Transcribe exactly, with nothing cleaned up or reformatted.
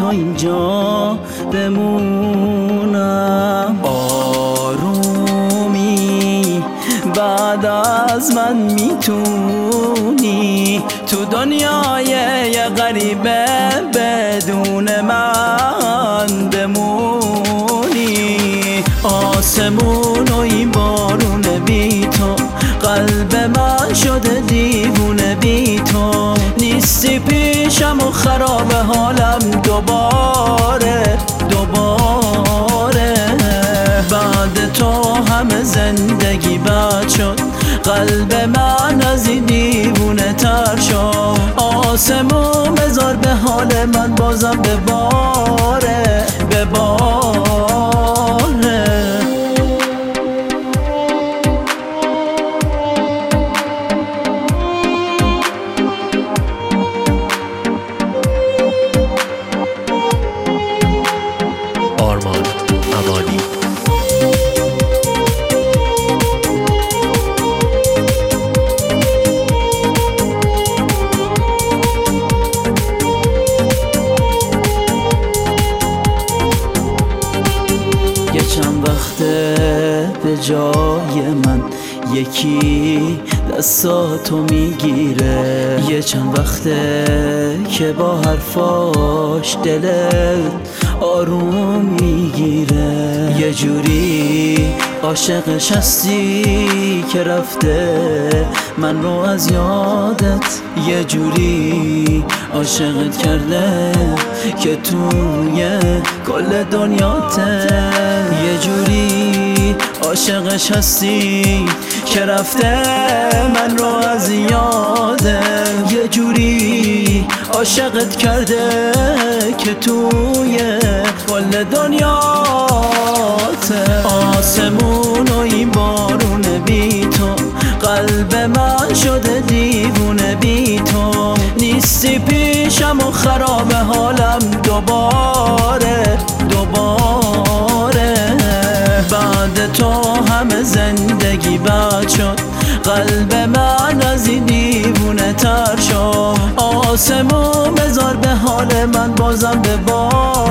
تا اینجا بمونم. آرومی بعد از من میتونی تو دنیای یه غریبه بدون من بمونی. آسمون و این بارون بی تو، قلب من شده دیوونه بی تو. نیستی پیشم و خراب حالم دوباره دوباره. بعد تو همه زندگی بد شد، قلب من از این دیوونه تر شد. آسمون بذار به حال من بازم بباره بباره. آرمان امانی. یه چند وقته به جای من یکی دستاتو میگیره. یه چند وقته که با حرفاش دلت آروم میگیره. یه جوری عاشقش هستی که رفته من رو از یادت. یه جوری عاشقت کرده که توی کل دنیاته. یه جوری عاشقش هستی که رفته من رو از یاده. یه جوری عاشقت کرده که توی کل دنیاته. آسمون و این بارون بی تو، قلب من شده دیوونه بی تو. نیستی پیشم و خراب حالم دوباره دوباره. بعد تو همه زندگی بد شد، قلب من از این دیوونه تر شد. آسمون بذار به حال من بازم ببار